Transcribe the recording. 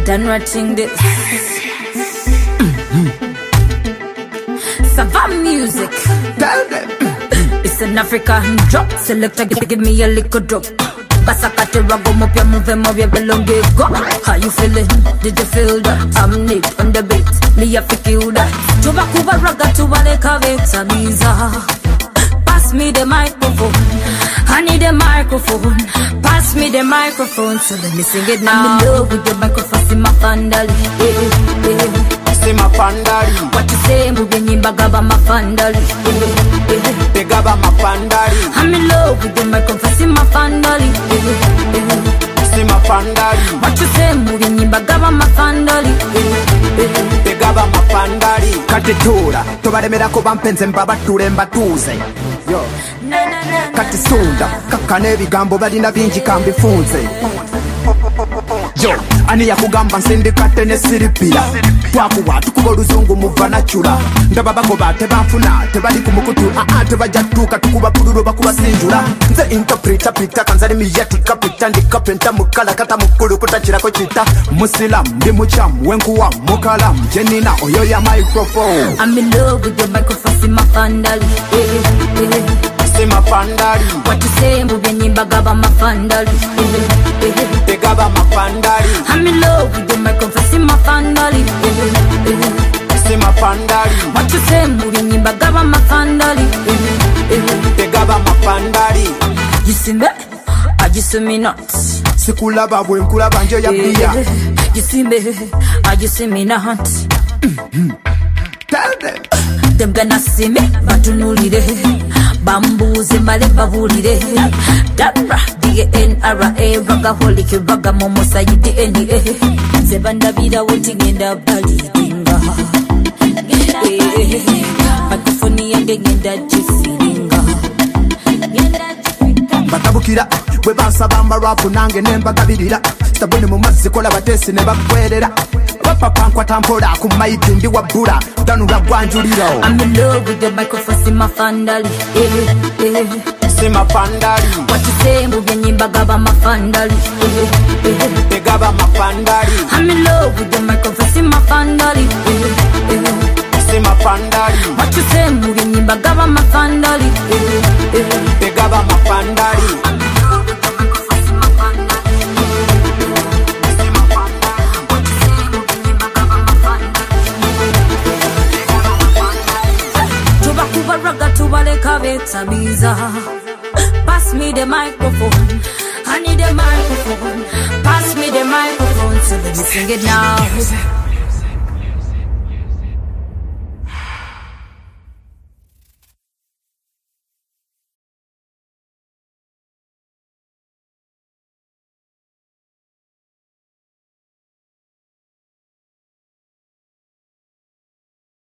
done writing this. Savannah music. Tell them. It's an African drop. Selector, give me a little drop. Basakate rago mopya move belonge go. How you feeling? Did you feel that? I'm Nick on the beat. Me a feel that. Tuba kuba raga tuba le kaveta miza. Pass me the microphone. I need a microphone. Pass me the microphone. So let me sing it now. I'm in love with the microphone. See my fandali. See my fandali. What you say? Mugenyi bagaba my fandali. Begaba my fandali. I'm in love with the microphone. See my fandali. See my fandali. What you say? Mugenyi bagaba my fandali. Begaba my fandali. Katitura. Tobaremera ko bampenze mbabature mbatuze. Yo. Kati sunda. Kakane bigambo balina bingi kambifunze. Yo, ani yakugamba nsindikate ne siripira. Twakuwa tukuba oluzungu muva nachula. Ndaba bagoba tebafuna tebali ku mukutu tebajja tuuka tukuba pululu bakuba sinjula. Nze interpreter pita kanzali miyati kapita ndikapenta mukala kata mukulu kutakirako kita. Muslim ndi muchamu wenkuwa mukalam jenina oyo ya microphone. I'm in love with the microphone. See my fandali. See my fandali. What you say? Mugenyi bagaba my fandali. Begaba my fandali. I'm in love with the microphone. See my fandali. See my fandali. What you say? Mugenyi bagaba my fandali. Begaba my fandali. You see me? I just see me nuts. Sikulaba bwe nkulaba nje ya bia. You see me? I just see me nuts. Tell them. Them gonna see me, batunulire. Bambuze male babulire. Dabra, D-A-N-R-A, raga holy ki raga momo sayi D-N-A. Zebanda bida woti ngenda bali dinga. Makufoni yange ngenda jisiringa. Batabukira, bwe bansaba marapu nange nembagabirira. Stabone mu mazzi kola batesi ne bakwerera. Papa nkwata mpola ku maiki ndi wabula tanula gwanjulira. I'm in love with the microphone. See my fandali. See my fandali. What you say? Mugenyi bagaba my fandali. Begaba my fandali. I'm in love with the microphone. See my fandali. See my fandali. What you say? Mugenyi bagaba my fandali. Begaba my fandali. Pass me the microphone. I need a microphone. Pass me the microphone. So let me sing it now.